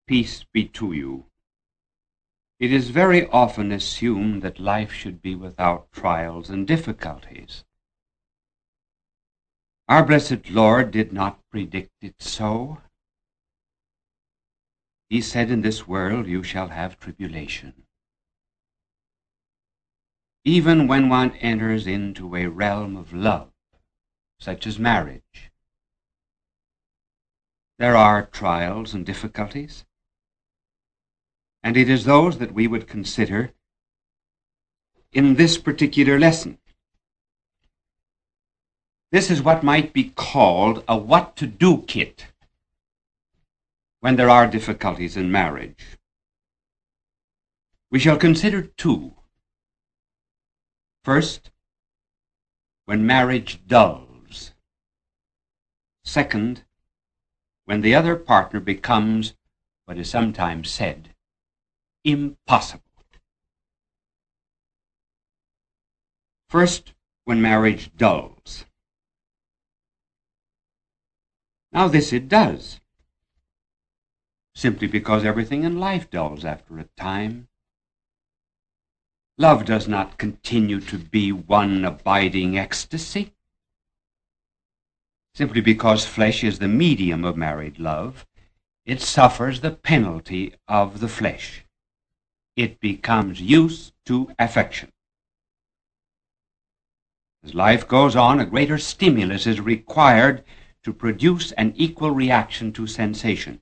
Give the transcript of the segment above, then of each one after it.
Peace be to you. It is very often assumed that life should be without trials and difficulties. Our blessed Lord did not predict it so. He said, "In this world you shall have tribulation." Even when one enters into a realm of love, such as marriage, there are trials and difficulties. And it is those that we would consider in this particular lesson. This is what might be called a what-to-do kit when there are difficulties in marriage. We shall consider two. First, when marriage dulls. Second, when the other partner becomes what is sometimes said, impossible. First, when marriage dulls. Now this it does, simply because everything in life dulls after a time. Love does not continue to be one abiding ecstasy. Simply because flesh is the medium of married love, it suffers the penalty of the flesh. It becomes used to affection. As life goes on, a greater stimulus is required to produce an equal reaction to sensation.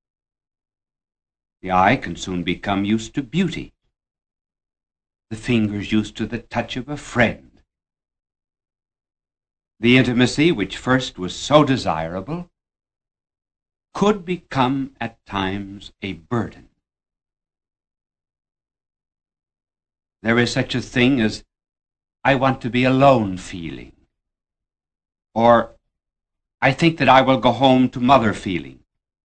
The eye can soon become used to beauty. The fingers used to the touch of a friend. The intimacy which first was so desirable could become at times a burden. There is such a thing as "I want to be alone" feeling, or "I think that I will go home to mother" feeling.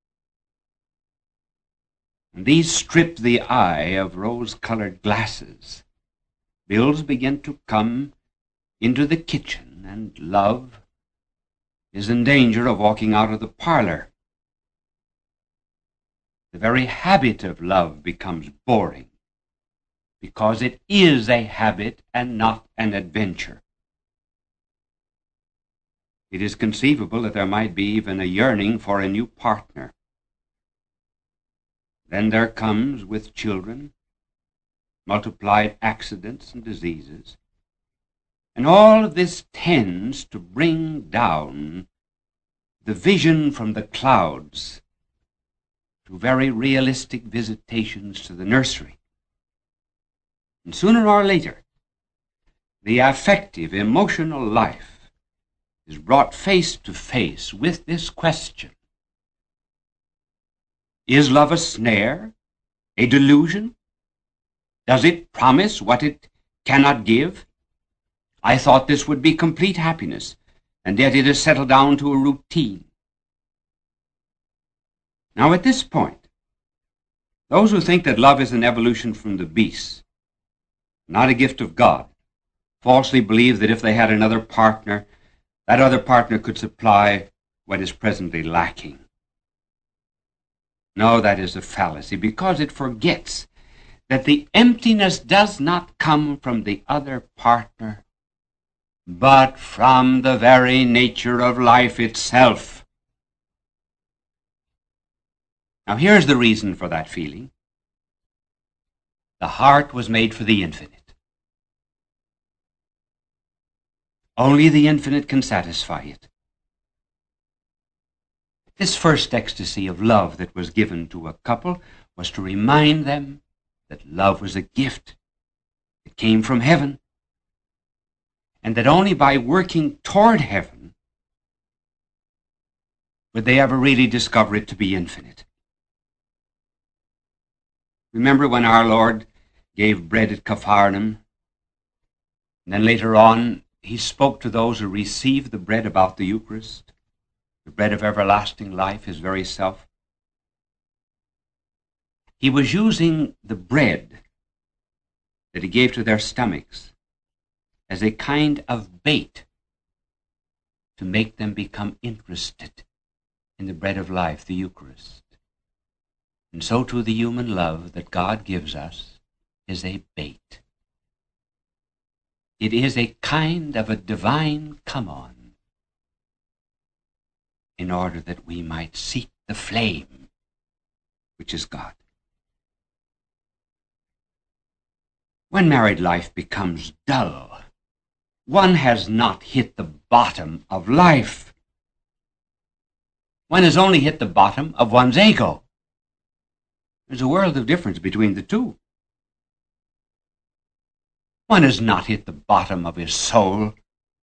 And these strip the eye of rose-colored glasses. Bills begin to come into the kitchen, and love is in danger of walking out of the parlor. The very habit of love becomes boring, because it is a habit and not an adventure. It is conceivable that there might be even a yearning for a new partner. Then there comes, with children, multiplied accidents and diseases, and all of this tends to bring down the vision from the clouds to very realistic visitations to the nursery. And sooner or later, the affective, emotional life is brought face to face with this question: is love a snare, a delusion? Does it promise what it cannot give? I thought this would be complete happiness, and yet it has settled down to a routine. Now at this point, those who think that love is an evolution from the beast, not a gift of God, falsely believe that if they had another partner, that other partner could supply what is presently lacking. No, that is a fallacy, because it forgets that the emptiness does not come from the other partner, but from the very nature of life itself. Now here's the reason for that feeling. The heart was made for the infinite. Only the infinite can satisfy it. This first ecstasy of love that was given to a couple was to remind them that love was a gift. It came from heaven, and that only by working toward heaven would they ever really discover it to be infinite. Remember when our Lord gave bread at Capharnaum, and then later on he spoke to those who received the bread about the Eucharist, the bread of everlasting life, his very self? He was using the bread that he gave to their stomachs as a kind of bait to make them become interested in the bread of life, the Eucharist. And so too the human love that God gives us is a bait. It is a kind of a divine come-on in order that we might seek the flame, which is God. When married life becomes dull, one has not hit the bottom of life. One has only hit the bottom of one's ego. There's a world of difference between the two. One has not hit the bottom of his soul,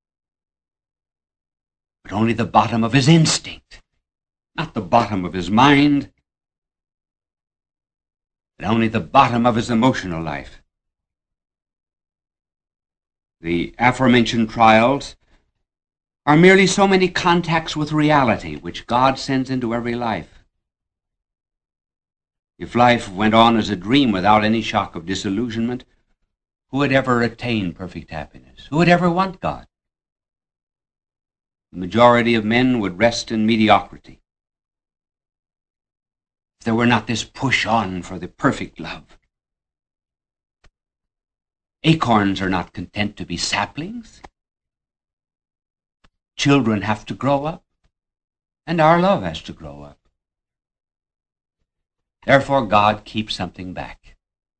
but only the bottom of his instinct, not the bottom of his mind, but only the bottom of his emotional life. The aforementioned trials are merely so many contacts with reality which God sends into every life. If life went on as a dream without any shock of disillusionment, who would ever attain perfect happiness? Who would ever want God? The majority of men would rest in mediocrity if there were not this push on for the perfect love. Acorns are not content to be saplings. Children have to grow up, and our love has to grow up. Therefore, God keeps something back,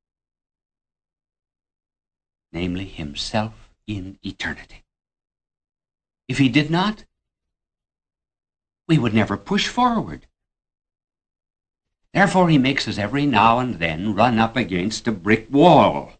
namely himself in eternity. If he did not, we would never push forward. Therefore, he makes us every now and then run up against a brick wall.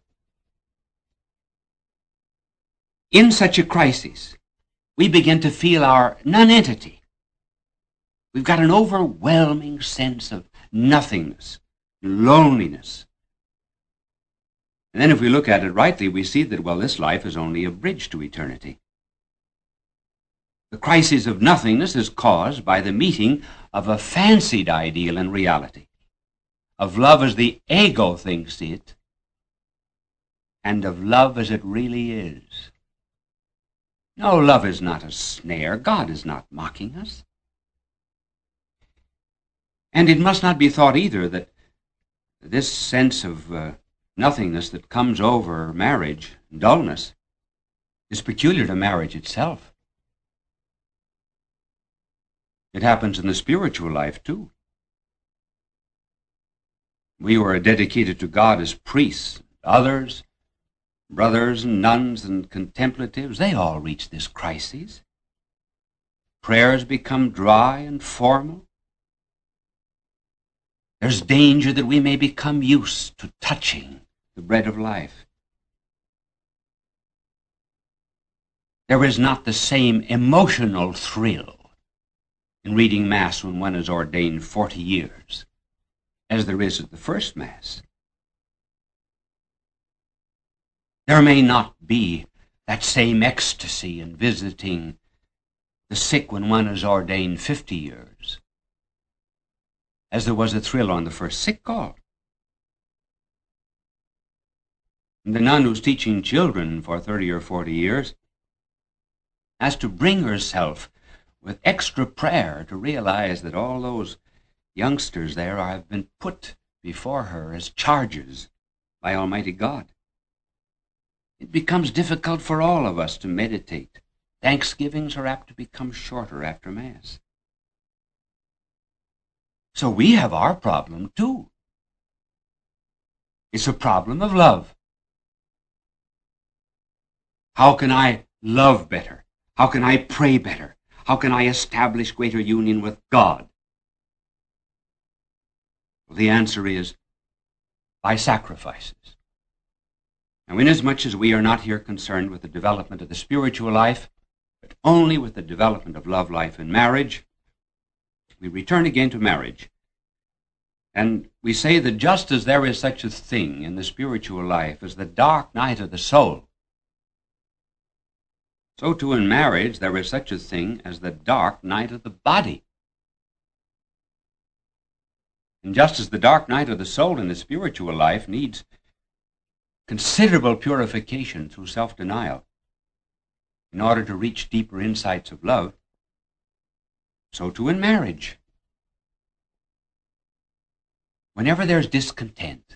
In such a crisis, we begin to feel our nonentity. We've got an overwhelming sense of nothingness, loneliness. And then if we look at it rightly, we see that, well, this life is only a bridge to eternity. The crisis of nothingness is caused by the meeting of a fancied ideal and reality, of love as the ego thinks it, and of love as it really is. No, love is not a snare. God is not mocking us. And it must not be thought either that this sense of nothingness that comes over marriage, dullness, is peculiar to marriage itself. It happens in the spiritual life too. We who are dedicated to God as priests, others, brothers and nuns and contemplatives, they all reach this crisis. Prayers become dry and formal. There's danger that we may become used to touching the bread of life. There is not the same emotional thrill in reading Mass when one is ordained 40 years as there is at the first Mass. There may not be that same ecstasy in visiting the sick when one is ordained 50 years as there was a thrill on the first sick call. And the nun who's teaching children for 30 or 40 years has to bring herself with extra prayer to realize that all those youngsters there have been put before her as charges by Almighty God. It becomes difficult for all of us to meditate. Thanksgivings are apt to become shorter after Mass. So we have our problem too. It's a problem of love. How can I love better? How can I pray better? How can I establish greater union with God? Well, the answer is by sacrifices. Now, inasmuch as we are not here concerned with the development of the spiritual life, but only with the development of love life in marriage, we return again to marriage. And we say that just as there is such a thing in the spiritual life as the dark night of the soul, so too in marriage there is such a thing as the dark night of the body. And just as the dark night of the soul in the spiritual life needs considerable purification through self-denial in order to reach deeper insights of love, so too in marriage. whenever there's discontent,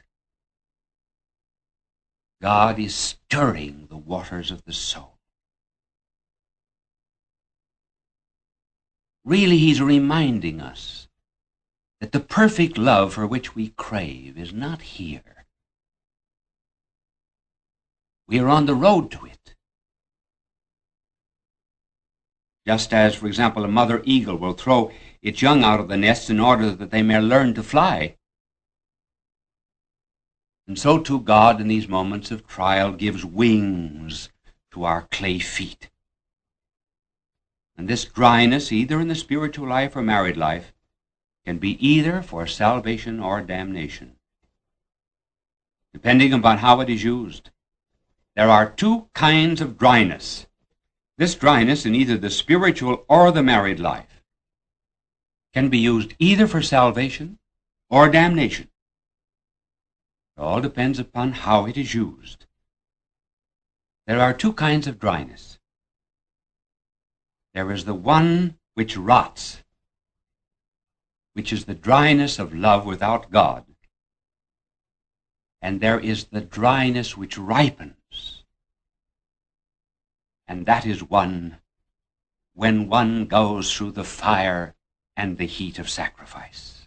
God is stirring the waters of the soul. Really, he's reminding us that the perfect love for which we crave is not here. We are on the road to it. Just as, for example, a mother eagle will throw its young out of the nest in order that they may learn to fly. And so too God in these moments of trial gives wings to our clay feet. And this dryness, either in the spiritual life or married life, can be either for salvation or damnation, depending upon how it is used. There are two kinds of dryness. This dryness in either the spiritual or the married life can be used either for salvation or damnation. It all depends upon how it is used. There are two kinds of dryness. There is the one which rots, which is the dryness of love without God. And there is the dryness which ripens. And that is one when one goes through the fire and the heat of sacrifice.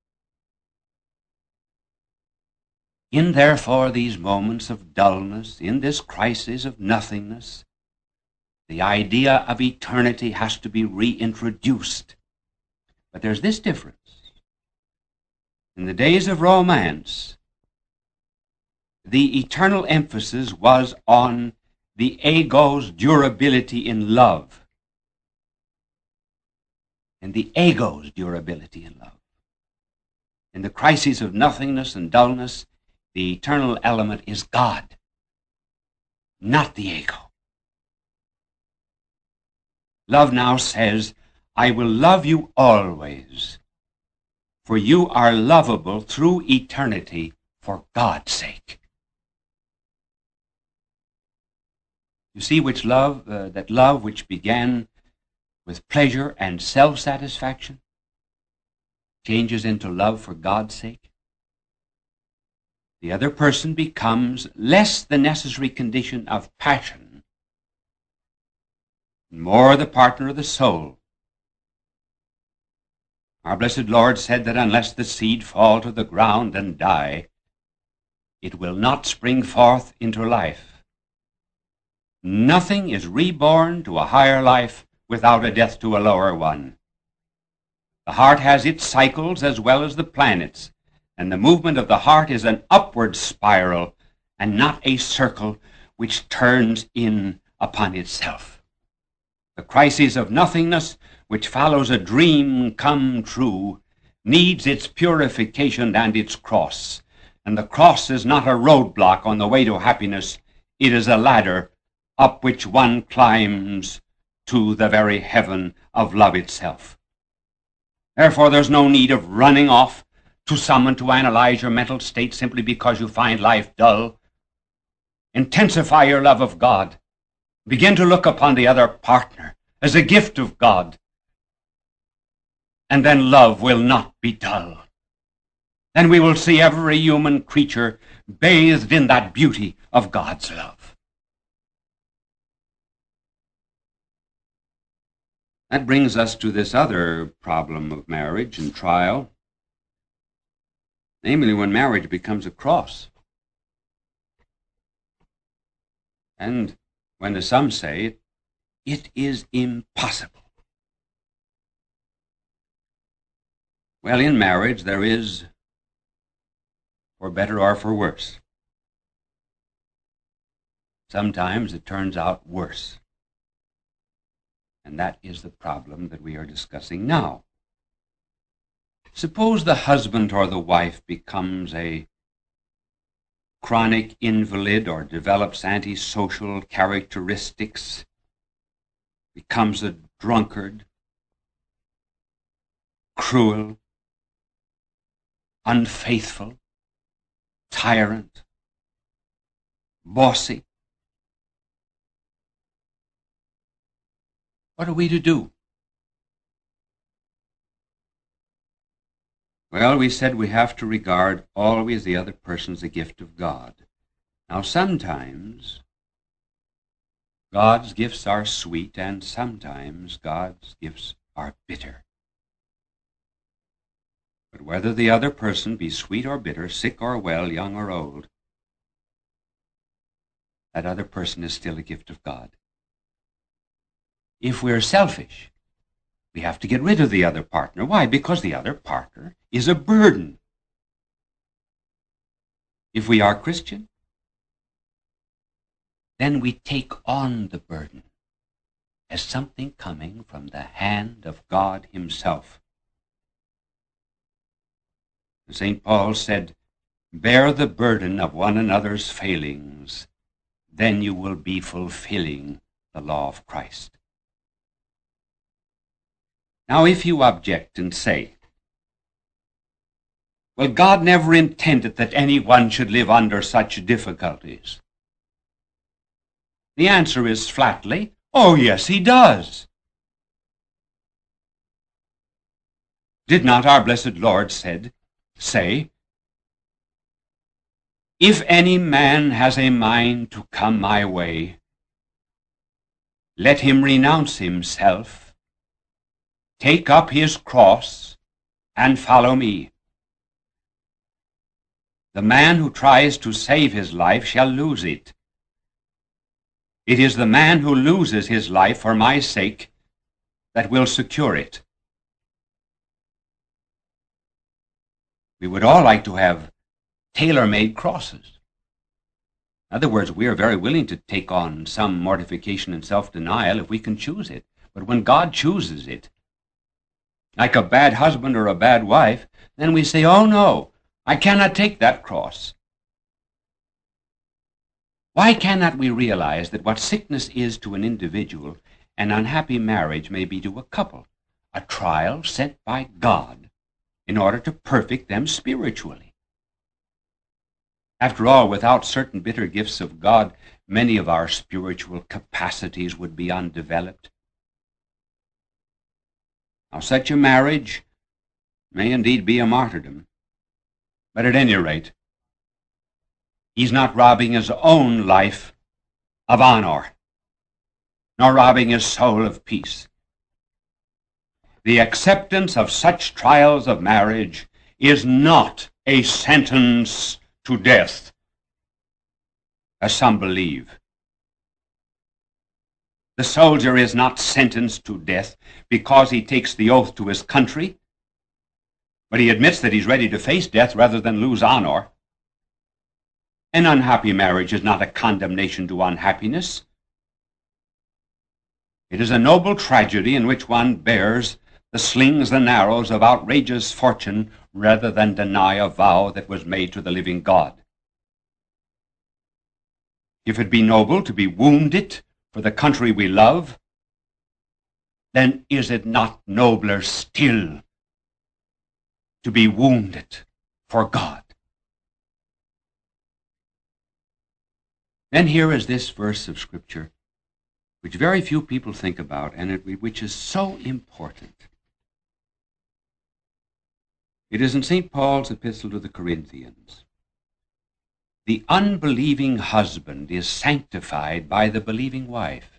In therefore these moments of dullness, in this crisis of nothingness, the idea of eternity has to be reintroduced. But there's this difference. In the days of romance, the eternal emphasis was on the ego's durability in love. And the ego's durability in love. In the crises of nothingness and dullness, the eternal element is God, not the ego. Love now says, I will love you always, for you are lovable through eternity for God's sake. You see which love, that love which began with pleasure and self-satisfaction changes into love for God's sake. The other person becomes less the necessary condition of passion, more the partner of the soul. Our blessed Lord said that unless the seed fall to the ground and die, it will not spring forth into life. Nothing is reborn to a higher life without a death to a lower one. The heart has its cycles as well as the planets, and the movement of the heart is an upward spiral and not a circle which turns in upon itself. The crisis of nothingness, which follows a dream come true, needs its purification and its cross. And the cross is not a roadblock on the way to happiness. It is a ladder up which one climbs to the very heaven of love itself. Therefore, there's no need of running off to someone to analyze your mental state simply because you find life dull. Intensify your love of God. Begin to look upon the other partner as a gift of God. And then love will not be dull. Then we will see every human creature bathed in that beauty of God's love. That brings us to this other problem of marriage and trial, namely when marriage becomes a cross. And when, as some say, it is impossible. Well, in marriage there is, for better or for worse. Sometimes it turns out worse. And that is the problem that we are discussing now. Suppose the husband or the wife becomes a chronic invalid or develops antisocial characteristics, becomes a drunkard, cruel, unfaithful, tyrant, bossy. What are we to do? Well, we said we have to regard always the other person as a gift of God. Now, sometimes God's gifts are sweet, and sometimes God's gifts are bitter. But whether the other person be sweet or bitter, sick or well, young or old, that other person is still a gift of God. If we're selfish, we have to get rid of the other partner. Why? Because the other partner is a burden. If we are Christian, then we take on the burden as something coming from the hand of God himself. St. Paul said, "Bear the burden of one another's failings, then you will be fulfilling the law of Christ." Now, if you object and say, "Well, God never intended that anyone should live under such difficulties," the answer is flatly, "Oh, yes, he does." Did not our blessed Lord say, "If any man has a mind to come my way, let him renounce himself, take up his cross, and follow me. The man who tries to save his life shall lose it. It is the man who loses his life for my sake that will secure it." We would all like to have tailor-made crosses. In other words, we are very willing to take on some mortification and self-denial if we can choose it. But when God chooses it, like a bad husband or a bad wife, then we say, "Oh no, I cannot take that cross." Why cannot we realize that what sickness is to an individual, an unhappy marriage may be to a couple, a trial sent by God in order to perfect them spiritually? After all, without certain bitter gifts of God, many of our spiritual capacities would be undeveloped. Now, such a marriage may indeed be a martyrdom, but at any rate, he's not robbing his own life of honor, nor robbing his soul of peace. The acceptance of such trials of marriage is not a sentence to death, as some believe. The soldier is not sentenced to death because he takes the oath to his country, but he admits that he's ready to face death rather than lose honor. An unhappy marriage is not a condemnation to unhappiness. It is a noble tragedy in which one bears the slings and arrows of outrageous fortune rather than deny a vow that was made to the living God. If it be noble to be wounded for the country we love, then is it not nobler still to be wounded for God? Then here is this verse of Scripture, which very few people think about, and which is so important. It is in St. Paul's epistle to the Corinthians. The unbelieving husband is sanctified by the believing wife,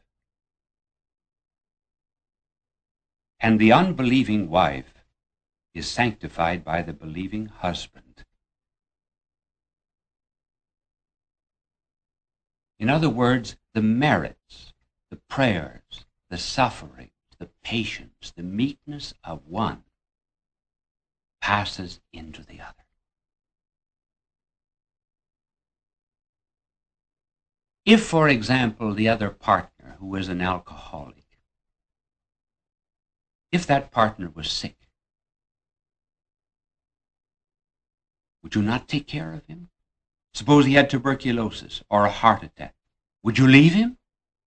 and the unbelieving wife is sanctified by the believing husband. In other words, the merits, the prayers, the sufferings, the patience, the meekness of one passes into the other. If, for example, the other partner, who is an alcoholic, if that partner was sick, would you not take care of him? Suppose he had tuberculosis or a heart attack. Would you leave him?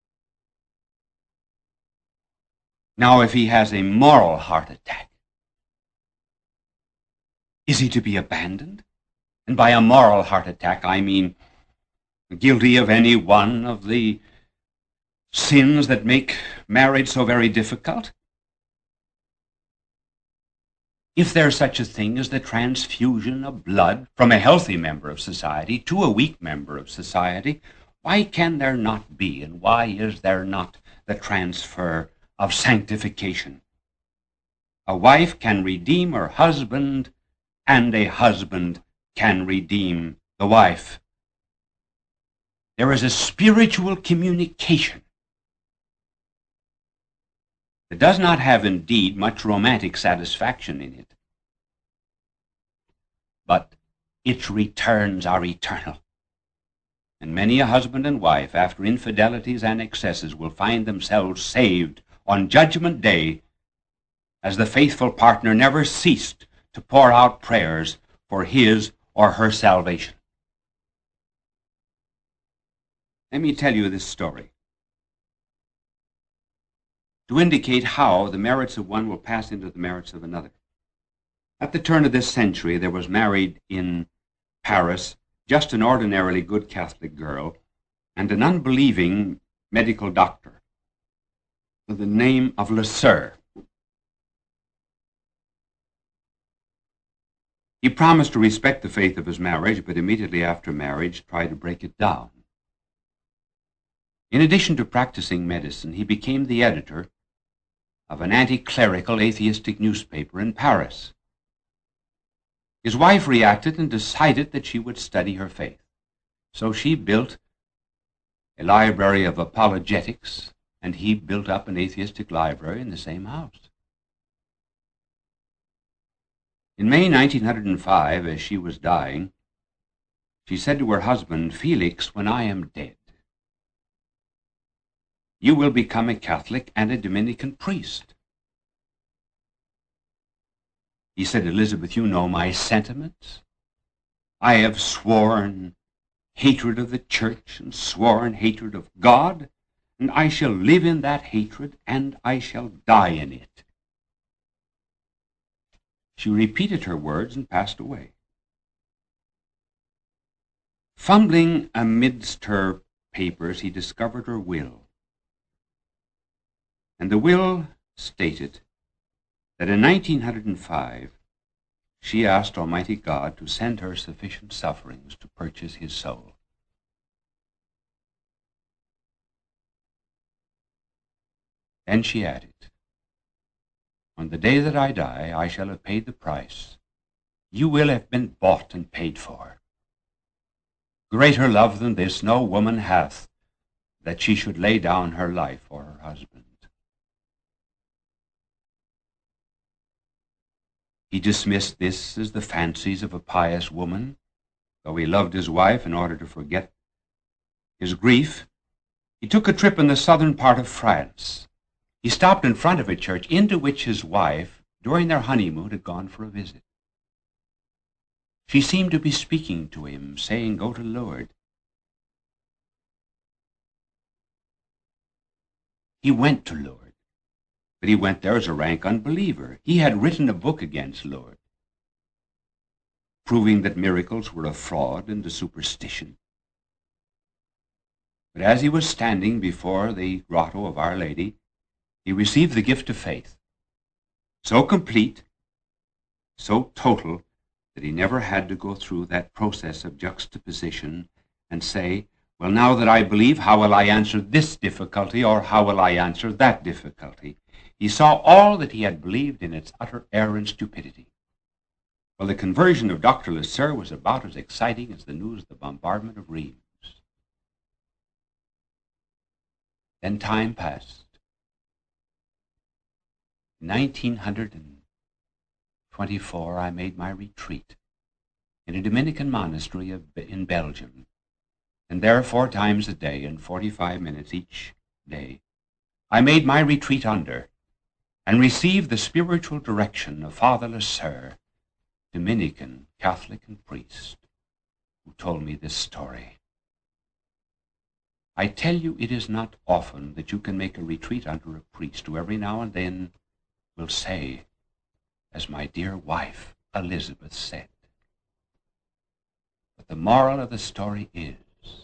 Now, if he has a moral heart attack, is he to be abandoned? And by a moral heart attack, I mean guilty of any one of the sins that make marriage so very difficult? If there's such a thing as the transfusion of blood from a healthy member of society to a weak member of society, why can there not be, and why is there not the transfer of sanctification? A wife can redeem her husband, and a husband can redeem the wife. There is a spiritual communication that does not have indeed much romantic satisfaction in it, but its returns are eternal. And many a husband and wife, after infidelities and excesses, will find themselves saved on Judgment Day, as the faithful partner never ceased to pour out prayers for his or her salvation. Let me tell you this story to indicate how the merits of one will pass into the merits of another. At the turn of this century, there was married in Paris just an ordinarily good Catholic girl and an unbelieving medical doctor with the name of Le Sueur. He promised to respect the faith of his marriage, but immediately after marriage tried to break it down. In addition to practicing medicine, he became the editor of an anti-clerical atheistic newspaper in Paris. His wife reacted and decided that she would study her faith. So she built a library of apologetics, and he built up an atheistic library in the same house. In May 1905, as she was dying, she said to her husband, "Felix, when I am dead, you will become a Catholic and a Dominican priest." He said, "Elizabeth, you know my sentiments. I have sworn hatred of the church and sworn hatred of God, and I shall live in that hatred and I shall die in it." She repeated her words and passed away. Fumbling amidst her papers, he discovered her will. And the will stated that in 1905 she asked Almighty God to send her sufficient sufferings to purchase his soul. Then she added, "On the day that I die, I shall have paid the price. You will have been bought and paid for. Greater love than this no woman hath, that she should lay down her life for her husband." He dismissed this as the fancies of a pious woman. Though he loved his wife in order to forget his grief, he took a trip in the southern part of France. He stopped in front of a church into which his wife, during their honeymoon, had gone for a visit. She seemed to be speaking to him, saying, "Go to Lourdes." He went to Lourdes. But he went there as a rank unbeliever. He had written a book against Lourdes, proving that miracles were a fraud and a superstition. But as he was standing before the grotto of Our Lady, he received the gift of faith, so complete, so total, that he never had to go through that process of juxtaposition and say, "Well, now that I believe, how will I answer this difficulty, or how will I answer that difficulty?" He saw all that he had believed in its utter error and stupidity. Well, the conversion of Dr. Le Sueur was about as exciting as the news of the bombardment of Rheims. Then time passed. In 1924, I made my retreat in a Dominican monastery in Belgium, and there 4 times a day, in 45 minutes each day, I made my retreat under and received the spiritual direction of Father Le Sueur, Dominican, Catholic, and priest, who told me this story. I tell you, it is not often that you can make a retreat under a priest who every now and then will say, as my dear wife Elizabeth said. But the moral of the story is,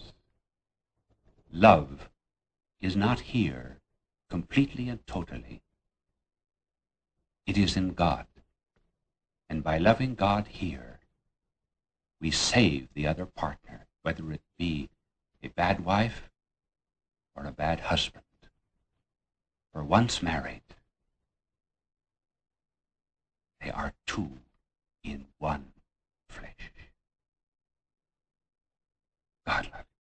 love is not here completely and totally. It is in God. And by loving God here, we save the other partner, whether it be a bad wife or a bad husband. For once married, they are two in one flesh. God love you.